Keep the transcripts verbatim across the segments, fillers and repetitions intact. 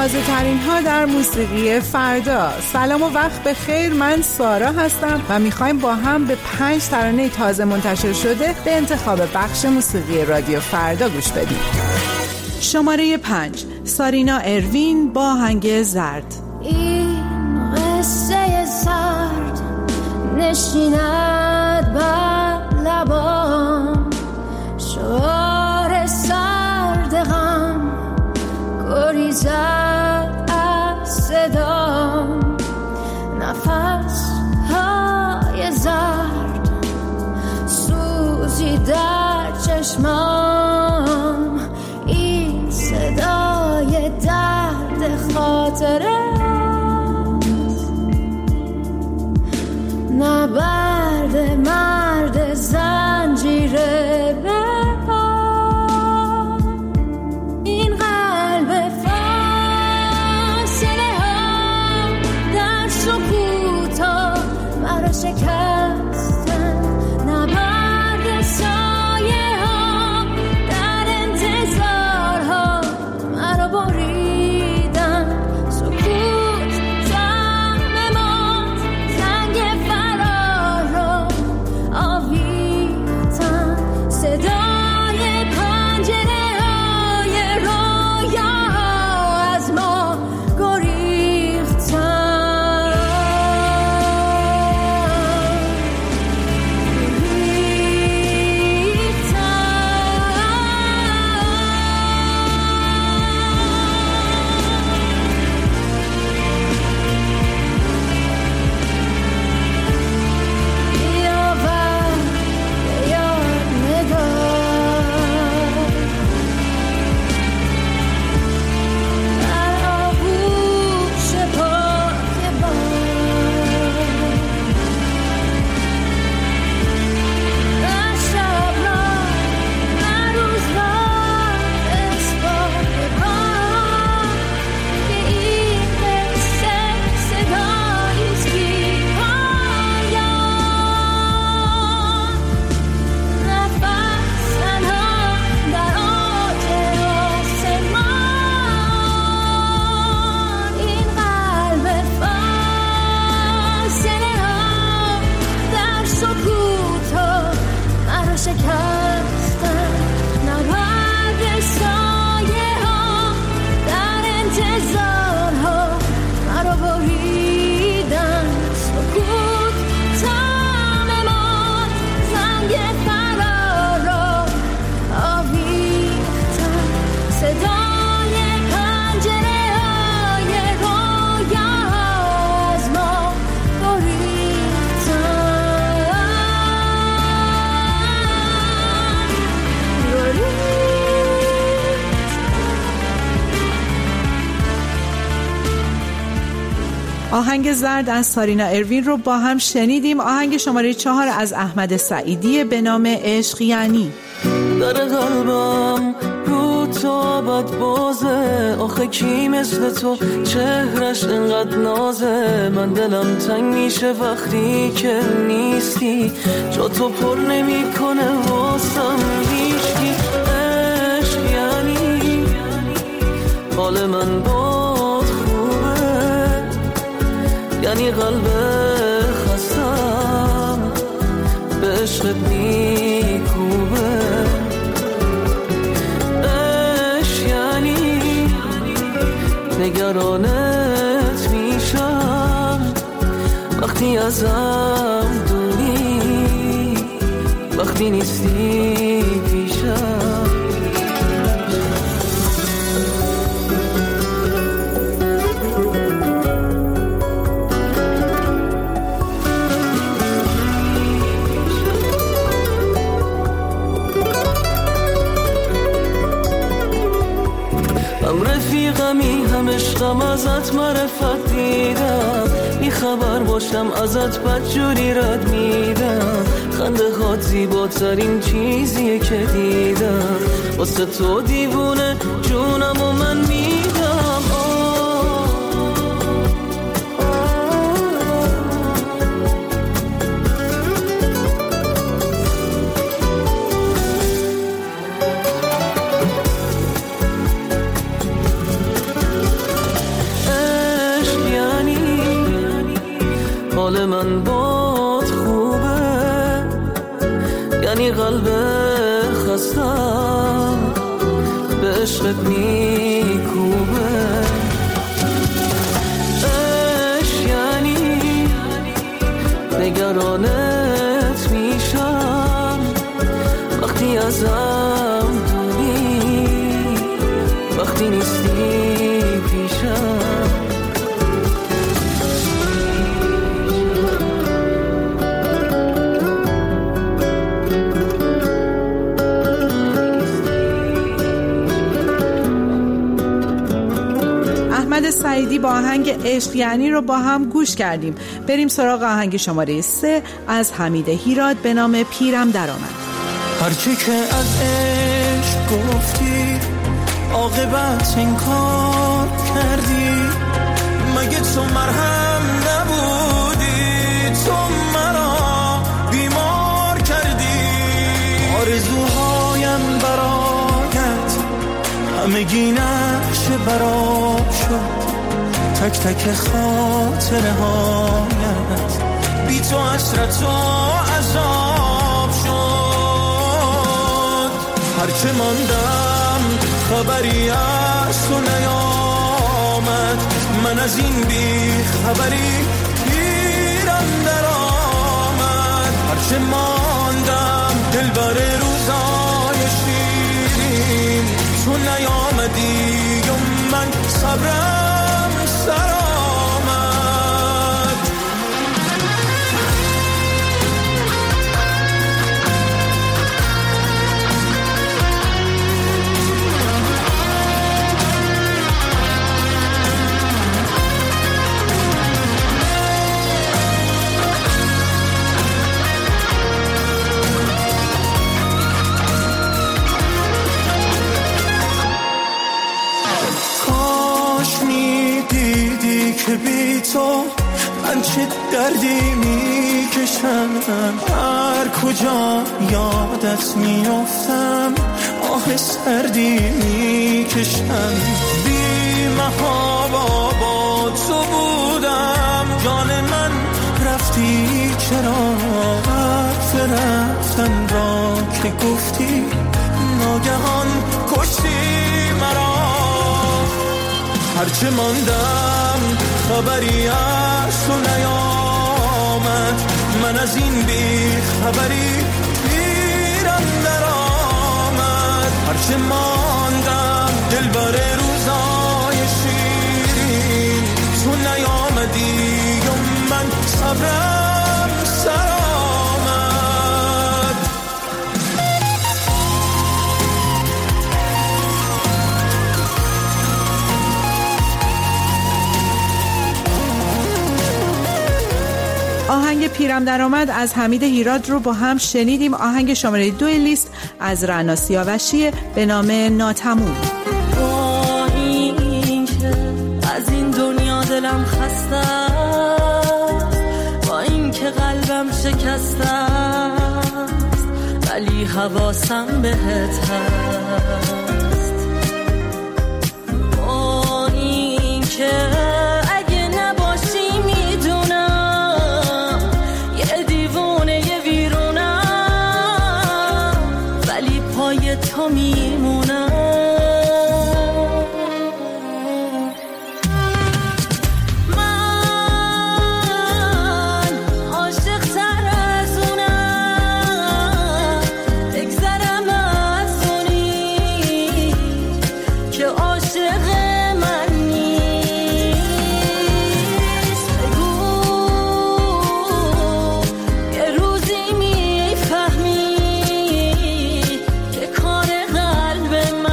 تازه ترین ها در موسیقی فردا. سلام و وقت بخیر، من سارا هستم و میخوایم با هم به پنج ترانه تازه منتشر شده به انتخاب بخش موسیقی رادیو فردا گوش بدیم. شماره پنج، سارینا اروین با آهنگ زرد. این قصه زرد نشیند بر لبام، شعار سرد غم گریزد از صدام، نفس های زرد سوزی در چشمام، این صدای درد خاطره نبرد مرد زنجیره به پا، این قلب فاصله ها در سکوت ها مرا شکستن، نبرد سایه ها در انتظار ها مرا بریدن، سکوت زم ما زنگ فرار را آویختن، صدای پنجره های رویا از ما گریختن. یاور یاد نگاه در آغوش پاک باد، در شب را در روز را اثبات باد که این قصه صداییست بی پایان، نفس تنها در اوج آسمان، این قلب فاصله ها در سکوت ها مرا شکستن، نبرد سایه ها در انتظار ها مرا بریدن، سکوت تام ماند زنگ فرار را آویختن، صدای پنجره های رویا از ما گریختن، گریختن. آهنگ زرد از سارینا اروین رو با هم شنیدیم. آهنگ شماره چهار از احمد سعیدی به نام عشق یعنی. در قلبم رو تو بد بازه، آخه کی مثل تو چهرش انقدر نازه، من دلم تنگ میشه وقتی که نیستی، جا تو پر نمی کنه واسم هیچکی. عشق یعنی حال من باد خوبه، یعنی قلب خستم به عشقت میکوبه. عشق یعنی نگرانت میشم وقتی ازم دوری، وقتی نیستی پیشم. هم رفیقمی هم عشقم ازت معرفت دیدم، بی خبر باشم ازت بدجوری رد میدم، خنده هات زیباترین چیزیه که دیدم، واسه تو دیوونه جونم و من میدم. حال من باد خوبه، یعنی قلب خستم به عشقت میکوبه. عشق یعنی نگرانت میشم وقتی ازم دوری، وقتی نیستی پیشم. احمد سعیدی با آهنگ عشق یعنی رو با هم گوش کردیم. بریم سراغ آهنگ شماره سه از حمید هیراد به نام پیرم درآمد. هرچی که از عشق گفتی عاقبت انکار کردی، مگه تو مرهم نبودی؟ تو مرا بیمار کردی. آرزوهایم برایت همگی نقش براب شد، تک تک خاطره هایت بی تو حسرت و عذاب شد. هرچه ماندم خبری از تو نیامد، من از این بی خبری پیرم در آمد. هرچه ماندم دل بر روزای شیرین، تو نیامدی و من صبرم سر آمد. که بی تو من چه دردی میکشم، هر کجا یادت میافتم آه سردی میکشم. بی محابا با تو بودم، جان من رفتی چرا؟ حرف رفتن را که گفتی ناگهان کشتی مرا. هرچه ماندم خبری از تو نیامد، من از این بی خبری پیرم در آمد. هرچه ماندم دل بر روزای شیرین، تو نیامدی و من صبرم سر آمد. آهنگ پیرم درآمد از حمید هیراد رو با هم شنیدیم. آهنگ شماره دو لیست از رعنا سیاوشی به نام ناتموم. با این که از این دنیا دلم خسته است، با این که قلبم شکسته است، ولی حواسم بهت هست. با این که تو میمونم. من عاشق تر از اونم، بگذرم از اونی که عاشق من نیست. بگو یه روزی میفهمی که کار قلب من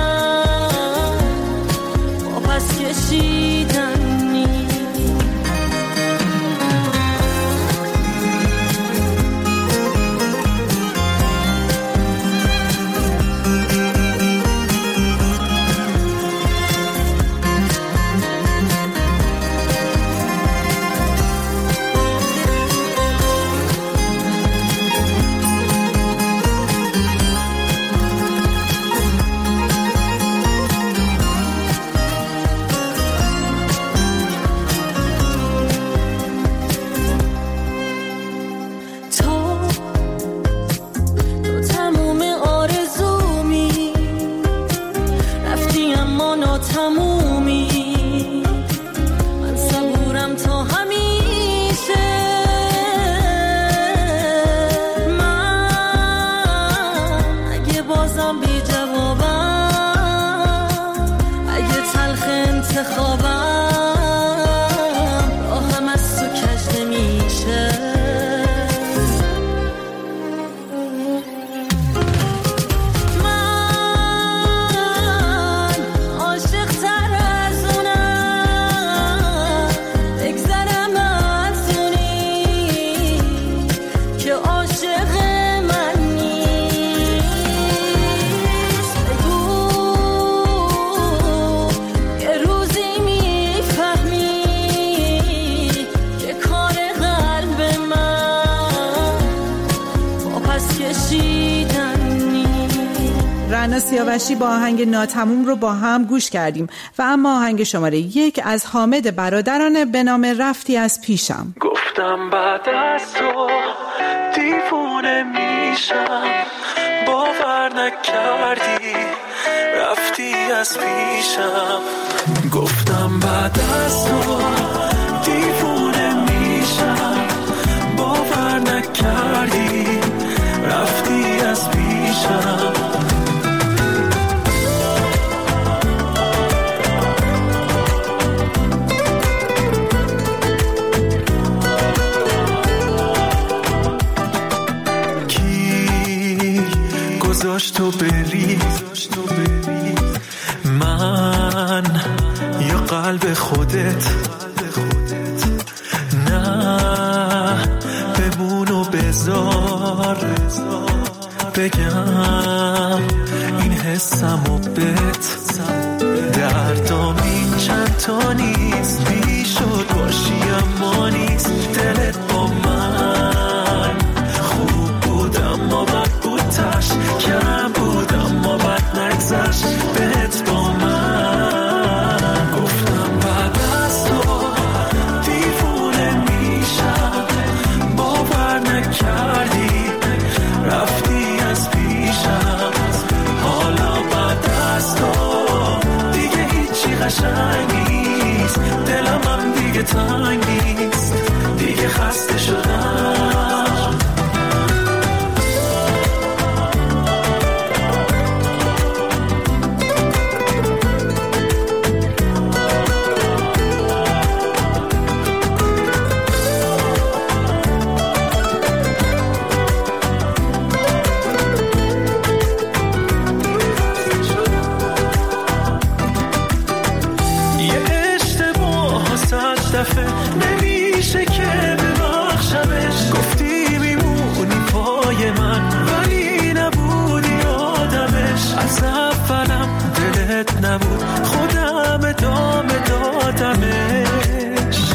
کشیدن نیست. رعنا سیاوشی با آهنگ ناتموم رو با هم گوش کردیم و اما آهنگ شماره یک از حامد برادرانه به نام رفتی از پیشم. گفتم بعد از تو دیوونه میشم، باور نکردی رفتی از پیشم. گفتم بعد از تو دیوونه میشم، باور نکردی رفتی از پیشم. گذاشت تو بری من یا قلب خودت؟ نه بمون و بذار بگم این حسمو بهت. دردام این چند تا نیست، بی شد باشی اما نیست. دلت با من خوب بود اما بد بود، تش کم بود اما بد نگذشت بهت با من. گفتم بعد از تو دیوونه میشم، باور نکردی رفتی از پیشم. حالا بعد از تو دیگه هیچی قشنگ نیست، دلم هم دیگه تنگ نیست، دیگه خسته شدم. نمیشه که ببخشمش، گفتی میمونی پای من ولی نبودی آدمش. از اولم دلت نبود، خودم ادامه دادمش.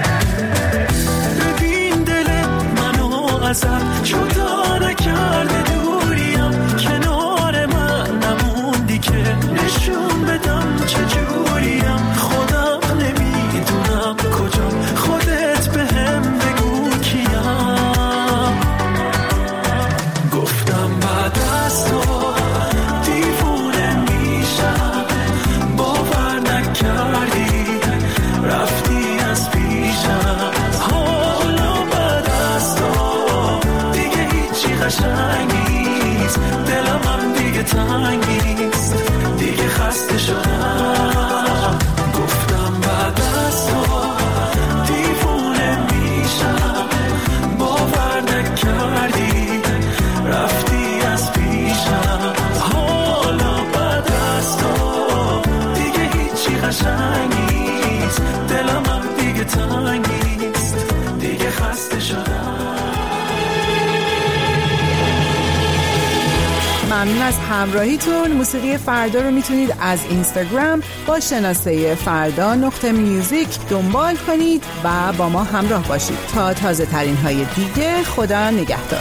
ببین دل منو ازت جدا نکرده، دوریم کنار من نموندی که نشون بدم چجوریم. خودم نمیدونم کجا، خودت به هم بگو کیم. گفتم بعد از تو دیوونه میشم، باور نکردی رفتی از پیشم. حالا بعد از تو دیگه هیچی قشنگ نیست، دلم هم دیگه تنگ نیست، دیگه خسته شدم. گفتم بعد از تو دیوونه میشم، باور نکردی رفتی از پیشم. حالا بعد از تو دیگه هیچی قشنگ نیست، دلم هم دیگه تنگ نیست، دیگه خسته شدم. ممنون از همراهیتون. موسیقی فردا رو میتونید از اینستاگرام با شناسه فردا نقطه میوزیک دنبال کنید و با ما همراه باشید تا تازه ترین های دیگه. خدا نگهدار.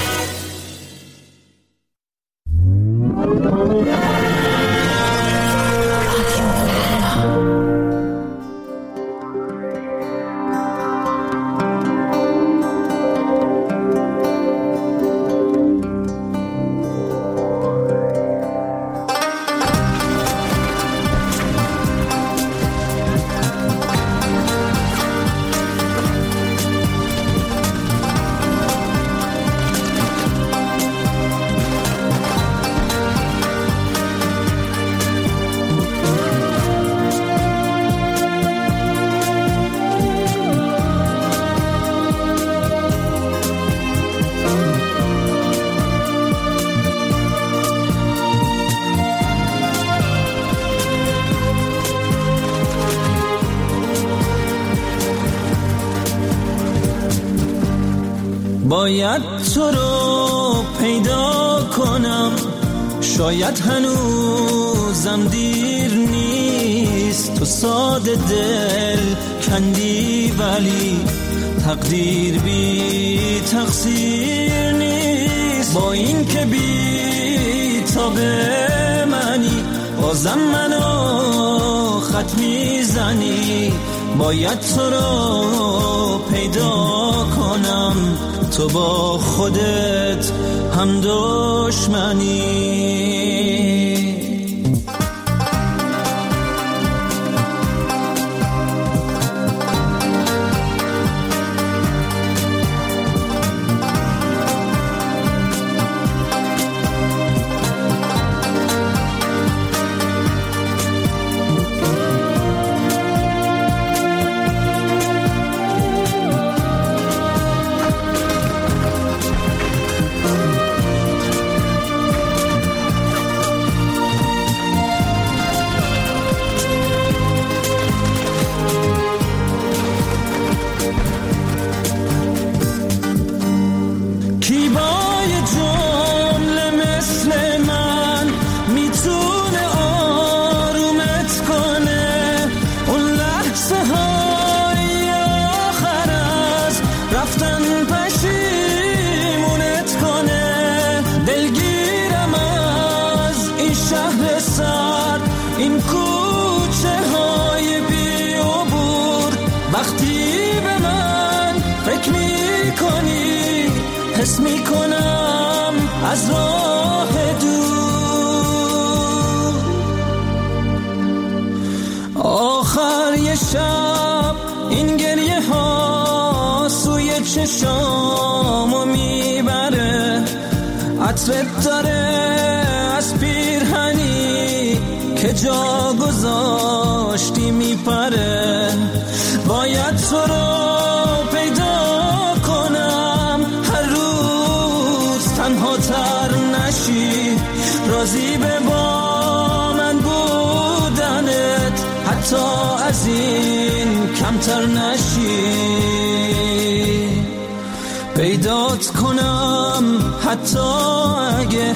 باید تو رو پیدا کنم، شاید هنوزم دیر نیست. تو ساده دل کندی ولی تقدیر بی تقصیر نیست. با این که بی تابه منی بازم منو خط میزنی. باید تو رو پیدا کنم تو با خودت هم دشمنی. حس میکنم از راه دور آخر یه شب این گریه ها سوی چشامو میبره. عطرت داره از پیرهنی که جا گذاشتی میپره. باید تو رو پیدا کنم هر روز تنها تر نشی. راضی به با من بودنت حتی از این کمتر نشی. پیدات کنم حتی اگه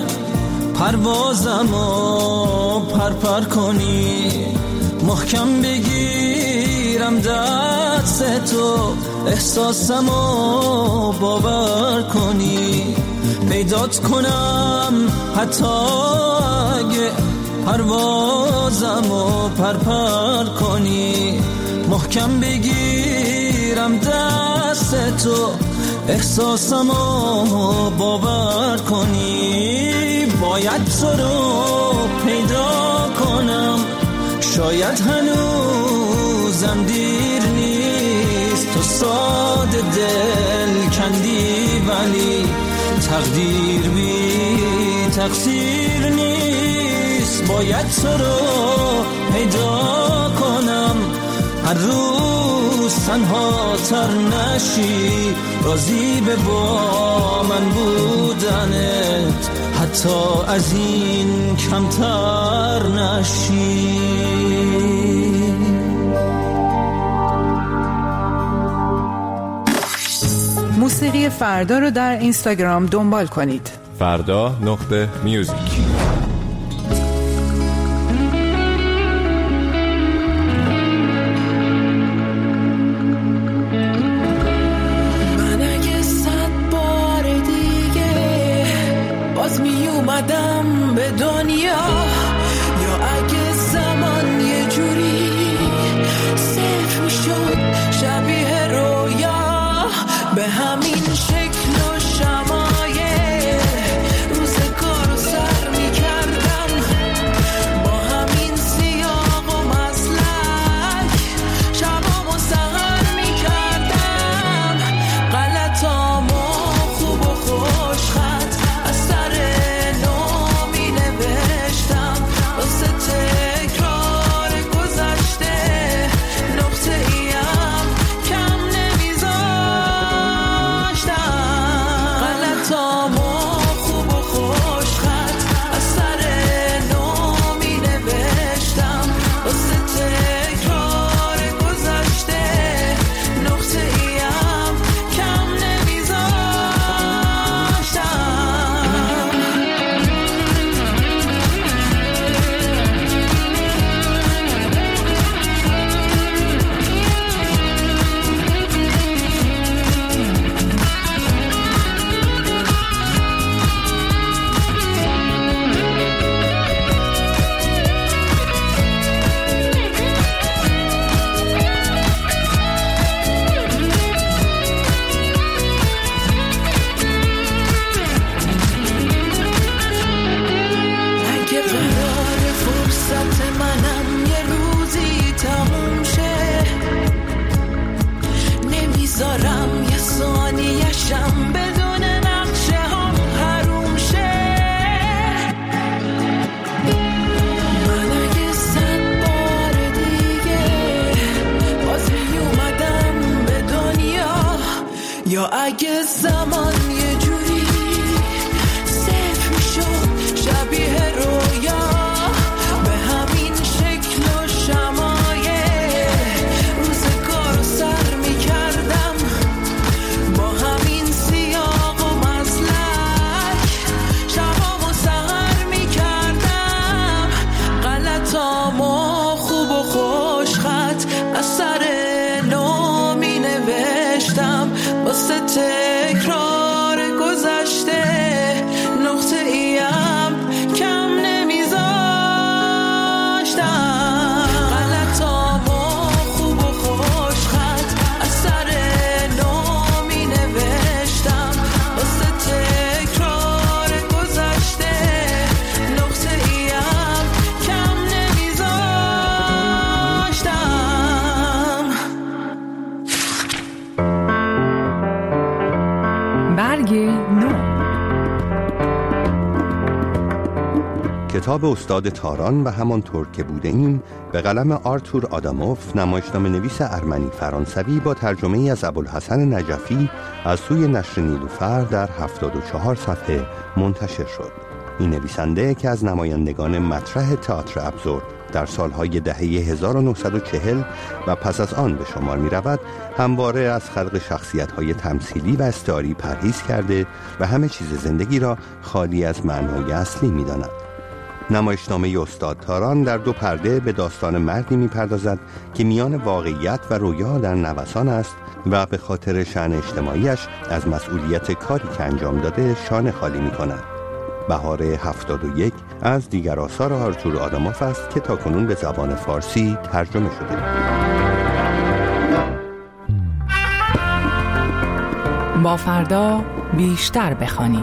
پروازمو پرپر کنی. محکم بگیرم دست تو احساسمو باور کنی. پیدات کنم حتی اگه پروازمو پرپر کنی. محکم بگیرم دست تو احساسمو باور کنی. باید تو رو پیدا کنم شاید هنوزم دیر نیست. تو ساده دل کندی ولی تقدیر بی تقصیر نیست. باید تو رو پیدا کنم هر روز تنها تر نشی. راضی به با من بودنت حتی از این کمتر نشی. موسیقی فردا رو در اینستاگرام دنبال کنید. فردا نقطه میوزیک. من اگه صد بار دیگه باز می اومدم به دنیا، یا اگه زمان یه جوری صفر می شد شبیه رویا، به همین شکل و شمایه روزگار رو سر می کردم، با همین سیاق و مسلک شبامو سهر می کردم، غلطامو خوب و خوش خط از سر نو می نوشتم، واسه تکرار گذشته نقطه ای یا اگه زمان یه جوری صرف میشد شبیه رویا به همین شکل و شمایه روزگار رو سر میکردم با همین سیاق و مزلک شبام و سهر میکردم غلطام و خوب و خوش خط از سر نو می نوشتم واسه تکرار گذشته نقطه ایم کم نمیذاشتم غلطام و خوب و خوش خط از سر نو می نوشتم واسه تکرار گذشته نقطه ایم کم نمیذاشتم. برگ نو. کتاب استاد تاران و همانطور که بوده ایم به قلم آرتور آداموف، نمایشنامه نویس ارمنی فرانسوی با ترجمه ای از ابوالحسن نجفی از سوی نشر نیلوفر در هفتاد و چهار صفحه منتشر شد. این نویسنده که از نمایندگان مطرح تئاتر ابزورد در سالهای دهه هزار و نهصد و چهل و پس از آن به شمار می رود، همواره از خلق شخصیت‌های تمثیلی و استعاری پرهیز کرده و همه چیز زندگی را خالی از معنای اصلی می داند. نمایشنامه استاد تاران در دو پرده به داستان مردی می پردازد که میان واقعیت و رویا در نوسان است و به خاطر شأن اجتماعیش از مسئولیت کاری که انجام داده شانه خالی می کند. بهار هفتاد و یک از دیگر آثار آرتور آداموف است که تاکنون به زبان فارسی ترجمه شده. با فردا بیشتر بخوانیم.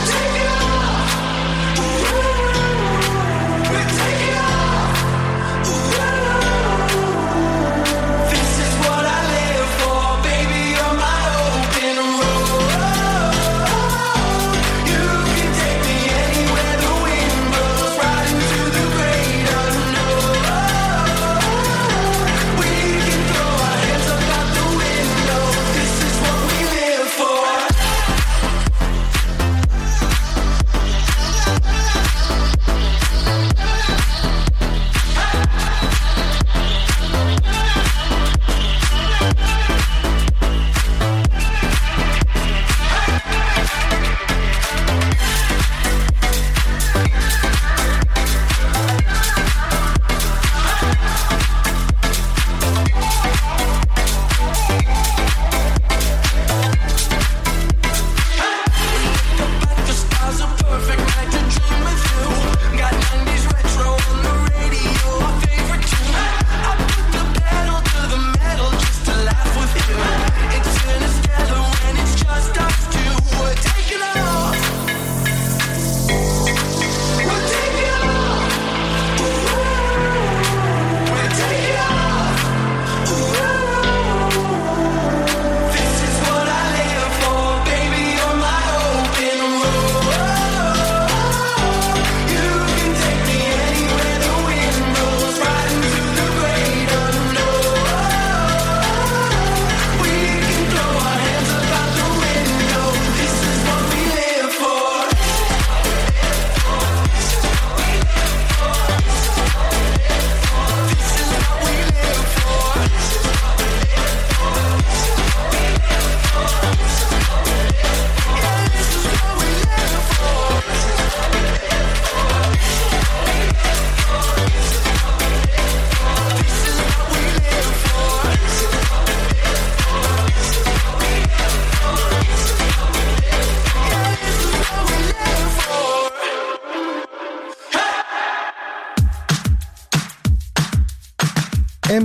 Ooh.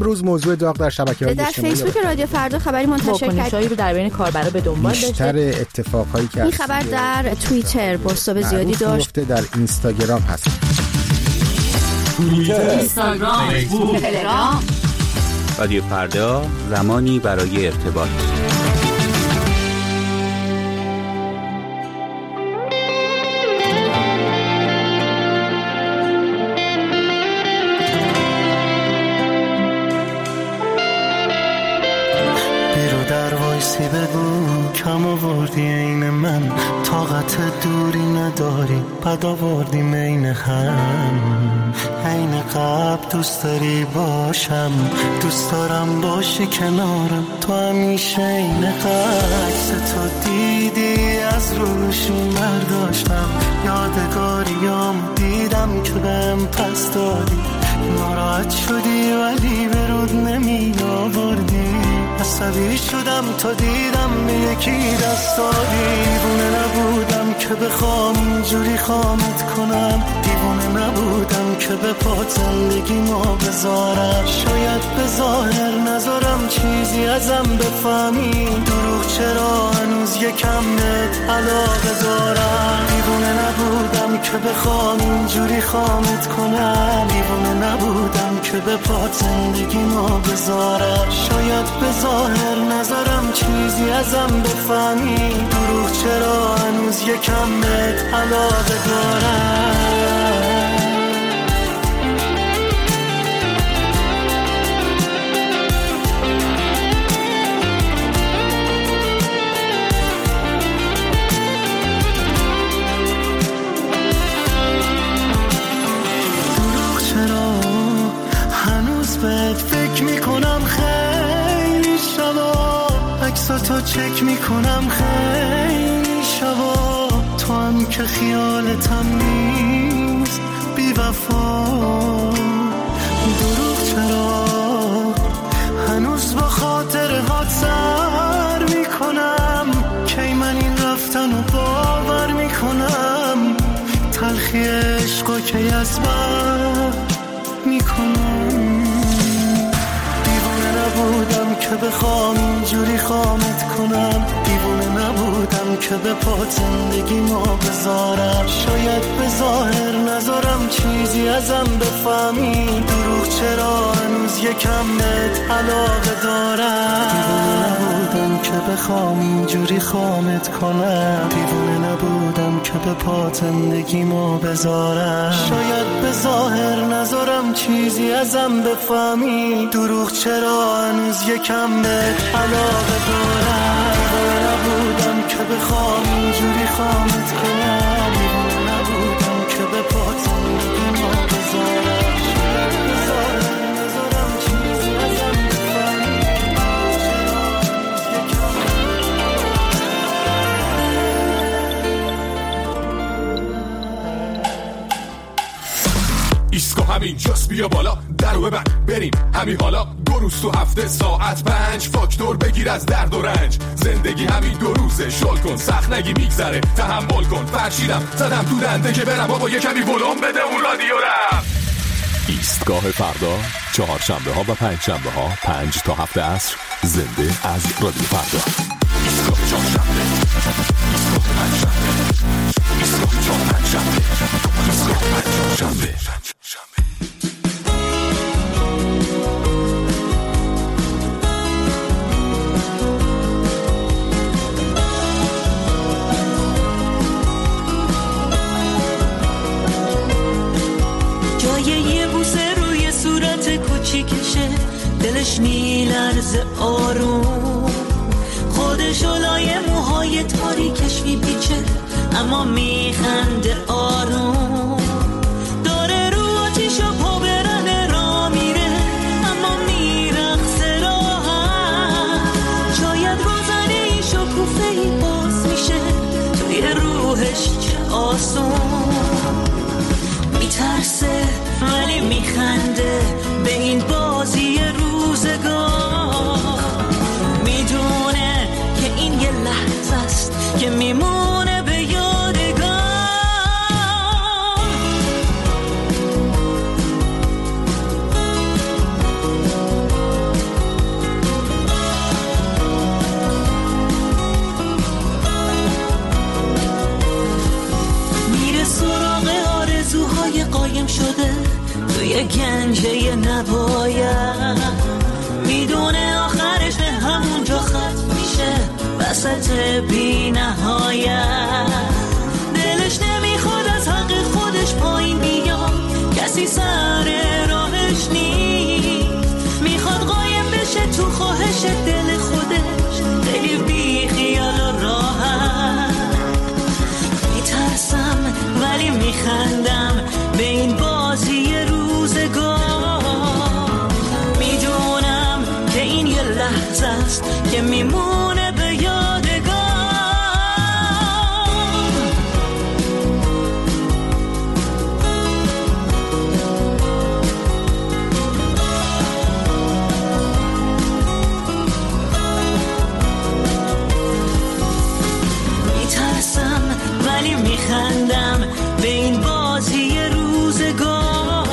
امروز موضوع داغ در شبکه‌های در اجتماعی فیسبوک رادیو فردا خبری منتشر واکنش‌هایی رو در بین کاربرا به دنبال داشته. بیشتر اتفاقایی که این خبر در توییتر بازتاب زیادی داشت. در اینستاگرام هست. توییتر، اینستاگرام، فیسبوک، تلگرام. رادیو فردا، زمانی برای ارتباط. وایسی بگو کم آوردی این من، طاقت دوری نداری بد آوردی مین هم. عین قبل دوست داری باشم، دوست دارم باشی کنارم، تو همیشه این عکس تو دیدی از روشون برداشتم، یادگاریام دیدم که بهم پس دادی، ناراحت شدی ولی برود نمی آوردی، عصبی شدم تا دیدم به یکی دست دادی. دیوونه نبودم که بخوام اینجوری خامت کنم، دیوونه نبودم که به پات زندگی ما بذارم، شاید به ظاهر نذارم چیزی ازم بفهمی، دروغ چرا هنوز یکم بهت علاقه دارم. دیوونه نبودم که بخوام اینجوری خامت کنم، دیوونه نبودم که به پات زندگی ما بذارم، شاید به ظاهر نذارم چیزی ازم بفهمی، دروغ چرا هنوز یکم بهت علاقه دارم. دروغ چرا هنوز بهت فکر میکنم، خیلی شبا عکساتو چک میکنم، خیلی شبا تو هم که خیالتم نیست بی وفا. دروغ چرا هنوز با خاطر هات سر میکنم، کی من این رفتن رو باور میکنم، تلخی عشقا کی از بر میکنم. نبودم که بخوام اینجوری خامت کنم، دیوونه نبودم که به پات زندگی ما بذارم، شاید به ظاهر نذارم چیزی ازم بفهمی، دروغ چرا هنوز یکم بهت علاقه دارم. دیوونه نبودم که بخوام اینجوری خامت کنم، دیوونه نبودم که به پات زندگی ما بذارم، شاید به ظاهر نذارم چیزی ازم بفهمی، دروغ چرا هنوز یکم بهت علاقه دارم. نبودم که بخوام اینجوری خامت کنم، نبودم که به پات زندگی ما بذارم، به ظاهر نذارم چیزی ازم بفهمی، ایسکو همین جاست بیا بالا درو ببند بریم همین حالا، دو روز تو هفته ساعت پنج، فاکتور بگیر از درد و رنج، زندگی همین دو روزه شل کن سخت نگی میگذره، تحمل کن فرشیدم زدم تو دنده که برم بابا یه کمی ولوم بده اون رادیو رفت. ایستگاه فردا چهارشنبه ها و پنج شنبه ها پنج تا هفت عصر زنده از رادیو فردا. ایستگاه چهارشنبه، ایستگاه پنجشنبه، ایستگاه چهارشنبه، ایستگاه پنجشنبه. دلش میلرزه آروم، خودش لای موهای تاریکش میپیچه اما میخنده آروم، داره رو آتیشا پا برنه را میره اما میرقصه راحت، شاید روزنه ای شکوفه ای باز میشه توی روحش چه آسون، میترسه ولی میخنده به این بازی روزگار، میدونه که این یه لحظه است که میمونه به یادگار. وسط بی نهایت. دلش نمیخواد از حق خودش پایین بیاد، کسی سر راهش نیست. میخواد قایم بشه تو خواهش دل خودش، خیلی بی خیال و راحت. میترسم ولی میخندم به این بازی روزگار. میدونم که این یه لحظه است که میمونه به یادگار. میترسم ولی میخندم به این بازی روزگار.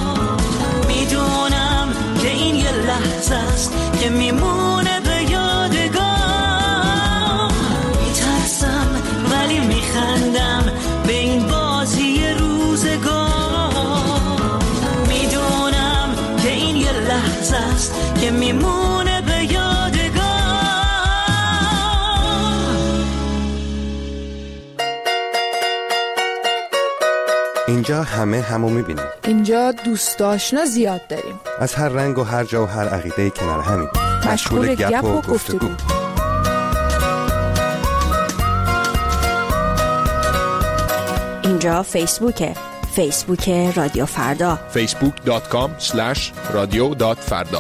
میدونم که این یه لحظه است که میمونه به یادگار. میترسم ولی میخندم به این بازی روزگار. میدونم که این یه لحظه است که میمونه به یادگار. اینجا همه همو میبینیم. اینجا دوست آشنا زیاد داریم، از هر رنگ و هر جا و هر عقیده کنار همین، مشغول گپ و گفتگو. اینجا فیسبوکه، فیسبوک رادیو فردا، فیسبوک دات کام اسلش رادیو دات فردا.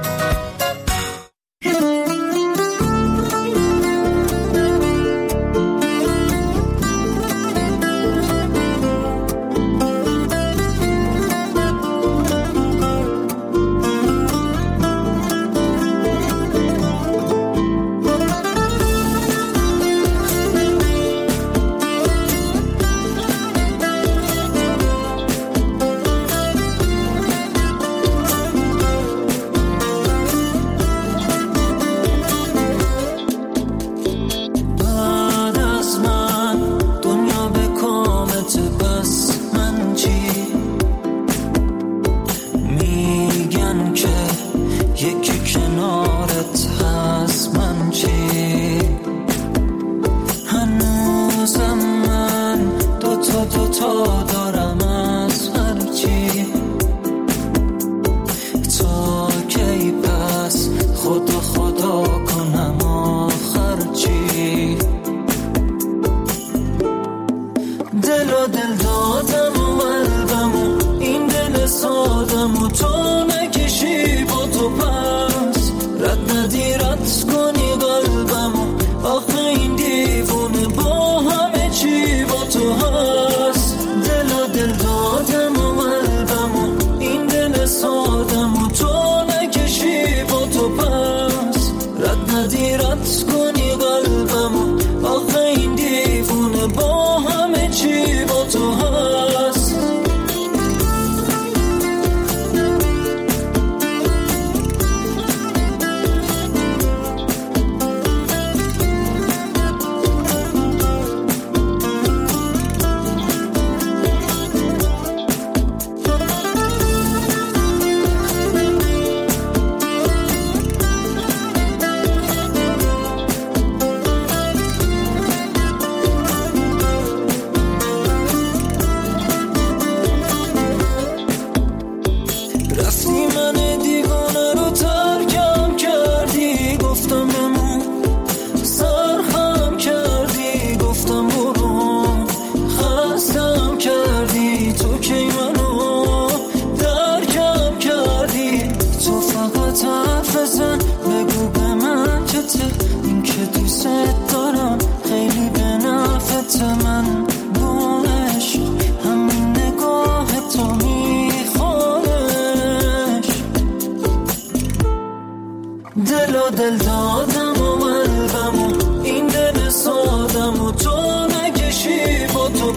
دل دادم و قلبم و این دل سادم و تو نکشی با تو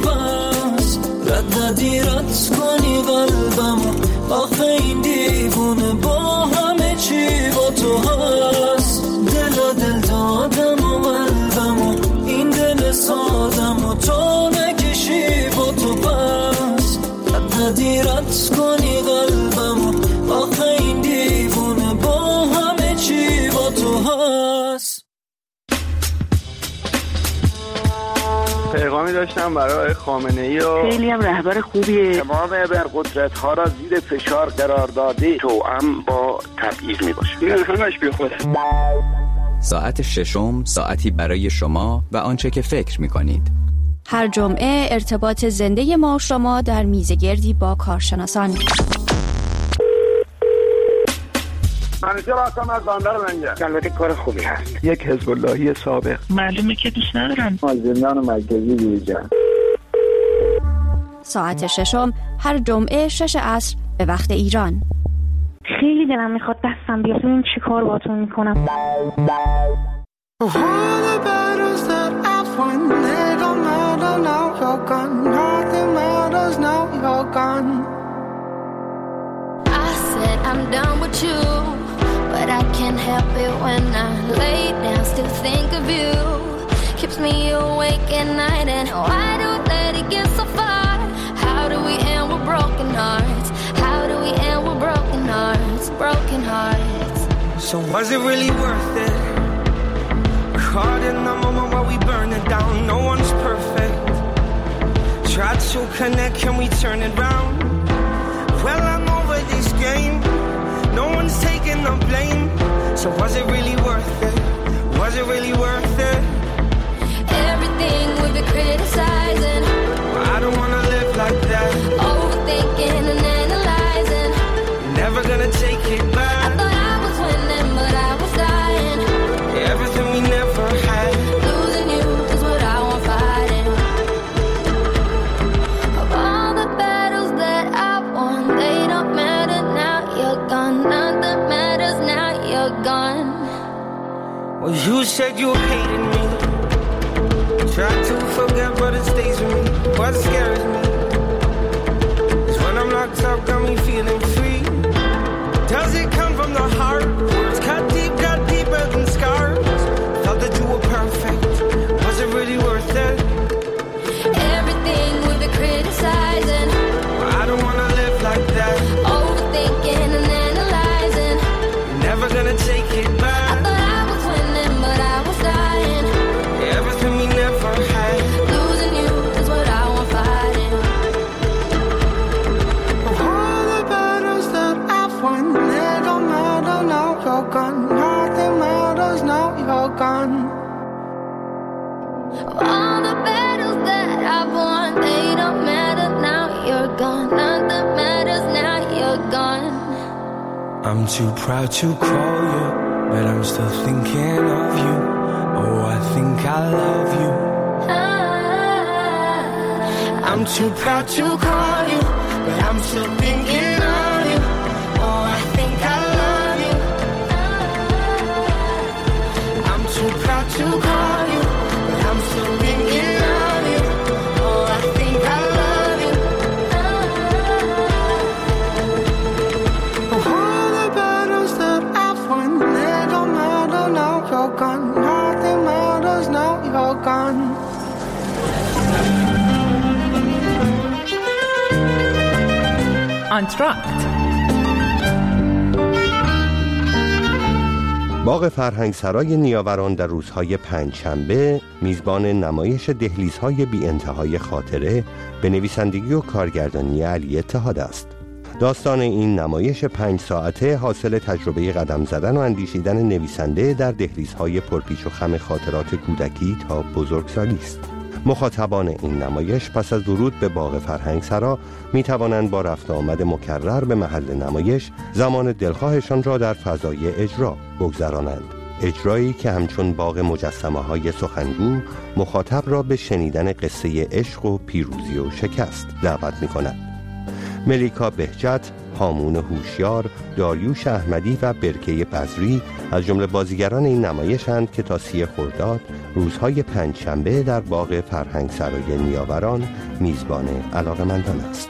پس رد ندی رد کنی قلبم و آخه این دیوونه با همه چی با تو هست. دل و دل دادم و قلبم و این دل سادم و تو نکشی با تو پس رد ندی رد کنی قلبم و آخه این دیوونه با همه چی با تو هست. پیغامی داشتم برای خامنه‌ای و خیلی هم رهبر خوبیه. تمام ابرقدرت‌ها را زیر فشار قرار داده توأم با تبعیض میباشه. این همش بیخوده. ساعت ششم ساعتی برای شما و آنچه که فکر می‌کنید. هر جمعه ارتباط زنده ما و شما در میزگردی با کارشناسان. منیجر هستم از بندر منجر. البته کار خوبی هست. یک حزب اللهی سابق. معلومه که دوست ندارم. از زندان مرکزی بیرون. ساعت ششم هر جمعه شش عصر به وقت ایران. خیلی دلم میخواد دستم بیاد ببینم چی کار باهاتون میکنم. I'm done with you, but I can't help it when I lay down, still think of you. Keeps me awake at night, and why do let it get so far? How do we end with broken hearts? How do we end with broken hearts? Broken hearts. So was it really worth it? Caught in the moment while we burn it down. No one's perfect. Try to connect, can we turn it round? Well, I'm over this game. No one's taking the blame. So was it really worth it? Was it really worth it? Everything we've been criticizing. I don't wanna live like that. Overthinking and analyzing. Never gonna take it back. I thought I was winning, but I was dying. Everything we never had. Losing you is what I want fighting. Of all the battles that I won, they don't matter now you're gone. Nothing matters now you're gone. Well, you said you hated me. Try to forget, but it stays with me. What scares me is when I'm locked up, got me feeling free. Does it come from the heart? Words cut deep, got deeper than scars. Thought that you were perfect. Was it really worth it? Everything we've been criticizing. I don't wanna live like that. Overthinking and analyzing. Never gonna take it back. I thought I was winning, but I was dying. Everything we never had. Losing you is what I want fighting. Of all the battles that I've won, they don't matter now you're gone. Nothing matters now you're gone. Of all the battles that I've won, they don't matter now you're gone. Nothing matters now you're gone. I'm too proud to call you, but I'm still thinking of you. Oh, I think I love you. I'm too proud to call you, but I'm still thinking of you. Oh, I think I love you. I'm too proud to call you, but I'm still thinking of you. Oh, I think I love you. Of all the battles that I've won, they don't matter now you're gone. Nothing matters now you're gone. آنتراکت. باغ فرهنگسرای نیاوران در روزهای پنجشنبه میزبان نمایش دهلیزهای بی انتهای خاطره به نویسندگی و کارگردانی علی اتحاد است. داستان این نمایش پنج ساعته حاصل تجربه قدم زدن و اندیشیدن نویسنده در دهلیزهای پرپیچ و خم خاطرات کودکی تا بزرگسالی است. مخاطبان این نمایش پس از ورود به باغ فرهنگسرا می توانند با رفت آمد مکرر به محل نمایش زمان دلخواهشان را در فضای اجرا بگذرانند. اجرایی که همچون باغ مجسمه های سخنگو مخاطب را به شنیدن قصه عشق و پیروزی و شکست دعوت می کند. ملیکا بهجت، هامون هوشیار، داریوش احمدی و برکه بزری از جمله بازیگران این نمایشند که تا سی خرداد روزهای پنجشنبه در باغ فرهنگسرای نیاوران میزبان علاقه‌مندان است.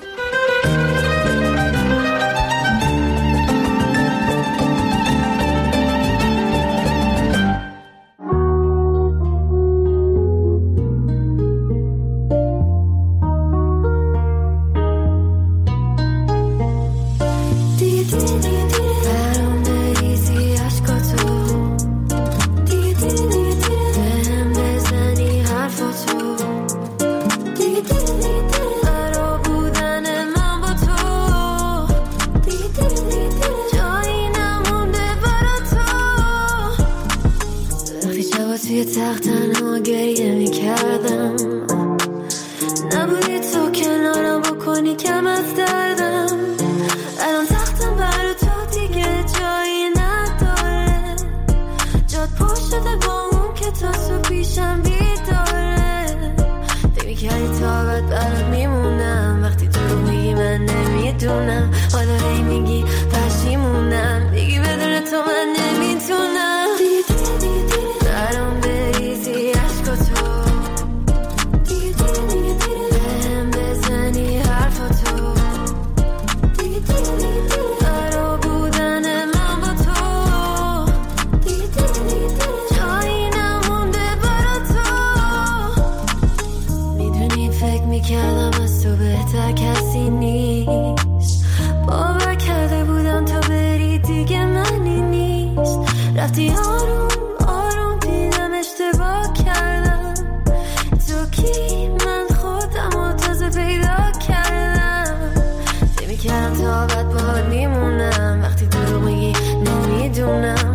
توی تخت تنها گریه میکردم، نبودی تو کنارم بکنی کم از دردم. الان تختم برای تو دیگه جایی نداره، جاد پر شده با اون که تا تو پیشم بیداره. فکر کردی تا بعد برات میمونم، وقتی تو میگی من نمیدونم، حالا هی میگی پشیمونم، دیگه بدون تو من نمیتونم. برام بریزی عشق تو، بهم بزنی حرف تو، برا بودن من با تو جایی نمونده برا تو. میدونی فکر میکردم از تو بهتر کسی نیست، باور کرده بودم تو بری دیگه منی نیست. رفتی آروم آروم دیدم اشتباه کردم، تو کی من خودم و تازه پیدا کردم. فکر میکردم تا بعد باهات میمونم، وقتی دروغ میگی نمیدونم،